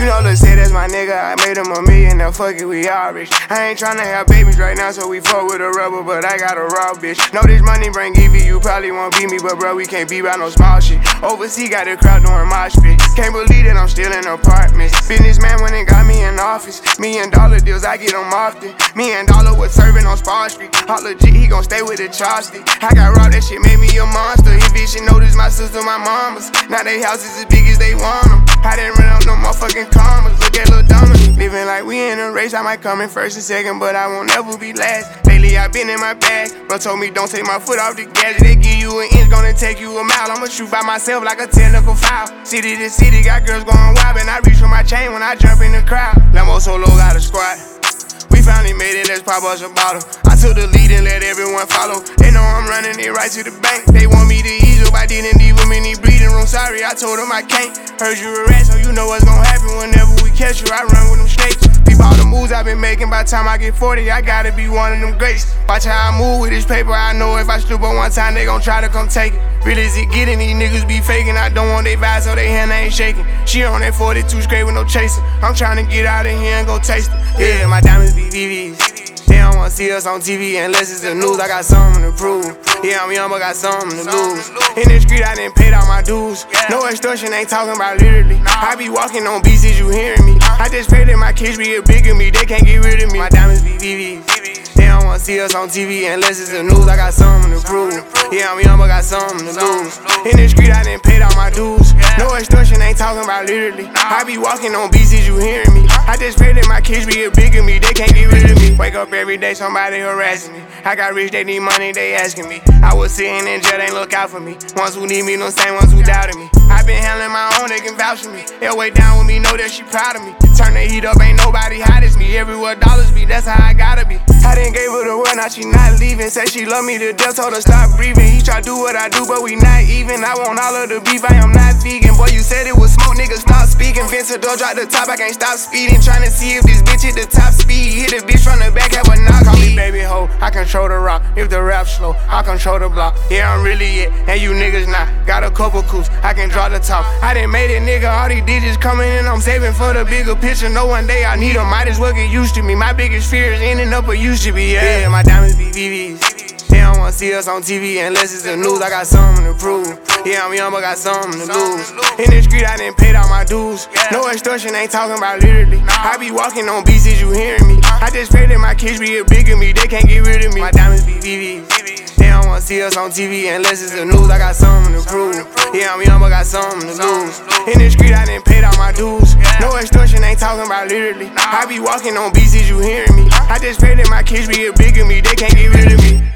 You know, let's say that's my nigga. I made him $1 million, now fuck it, we all rich. I ain't tryna have babies right now, so we fuck with a rubber, but I got a raw bitch. Know this money bring Evie, you probably won't beat me, but bro, we can't be by no small shit. Overseas got the crowd doing mosh pit. Can't believe that I'm still in apartments. Businessman went and got me in office. $1 million deals, I get them often. $1 million was serving on Spar Street. All legit, he gon' stay with the chopstick. I got robbed, that shit made me a monster. He bitch, she noticed my sister, my mamas. Now they houses as big as they want them. I didn't run up no motherfucking commas. Look at Lil Dominic. Living like we in a race. I might come in first and second, but I won't ever be last. Lately I been in my bag. Bro told me don't take my foot off the gas. They give you an inch, gonna take you a mile. I'ma shoot by myself like a technical foul. City to city, got girls going wild, and I reach for my chain when I jump in the crowd. Lambo Solo got a squad. We finally made it, let's pop us a bottle. I took the lead and let everyone follow. They know I'm running it right to the bank. They want me to ease up, I didn't leave them in the bleeding room. Sorry, I told them I can't. Heard you a rat, so you know what's gonna happen whenever we catch you. I run with them snakes. Peep all the moves I've been making. By the time I get 40, I gotta be one of them greats. Watch how I move with this paper. I know if I slip up one time, they gon' try to come take it. Really is it getting? These niggas be faking. I don't want they vibe, so they hand ain't shaking. She on that 42 straight with no chaser. I'm trying to get out of here and go taste it. Yeah, my diamonds be VVs. They don't wanna see us on TV unless it's the news. I got something to prove. Yeah, I'm young, but got something to lose. In the street, I done paid all my dues. No extortion, ain't talking about literally. I be walking on beats, is you hearing me? I just pray that my kids be a bigger me. They can't get rid of me. My diamonds be VVs. They don't wanna see us on TV unless it's the news. I got something to prove. Yeah, I'm young, but got something to lose. In the street, I done paid all my dues. No extortion, ain't talking about literally. I be walking on beats, is you hearing me? I just pray that my kids be a bigger me. They can't get rid of me. Wake up every day, somebody harassing me. I got rich, they need money, they asking me. I was sitting in jail, they look out for me. Ones who need me, no same ones who doubted me. I been handling my own, they can vouch for me. They'll way down with me, know that she proud of me. Turn the heat up, ain't nobody hot as me. Everywhere dollars be, that's how I gotta be. I done gave her the word, now she not leaving. Said she love me to death, told her stop breathing. He try do what I do, but we not even. I want all of the beef, I am not vegan. Boy, you said it was smoke, nigga, stop speaking. Vince door drop the top, I can't stop speeding. Tryna see if this bitch hit the top speed. Hit a bitch from the back, have a knock. Call me baby ho, I control the rock. If the rap slow, I control the block. Yeah, I'm really it, and you niggas not. Got a couple coups, I can draw the top. I done made it, nigga, all these digits coming in. I'm saving for the bigger picture. No one day I need them, might as well get used to me. My biggest fear is ending up where used to be. Yeah, my diamonds be VVs. They don't wanna see us on TV unless it's the news. I got something to prove. Yeah, I'm young, but got something to lose. In the street, I done paid all my dues. No extortion, ain't talking about literally. I be walking on beats, is you hearing me? I just pray that my kids be a bigger me. They can't get rid of me. My diamonds be VVs. They don't wanna see us on TV unless it's the news. I got something to prove. Yeah, I'm young, but got something to lose. In the street, I done paid all my dues. No extortion, ain't talking about literally. I be walking on beats, is you hearing me? I just pray that my kids be a bigger me. They can't get rid of me.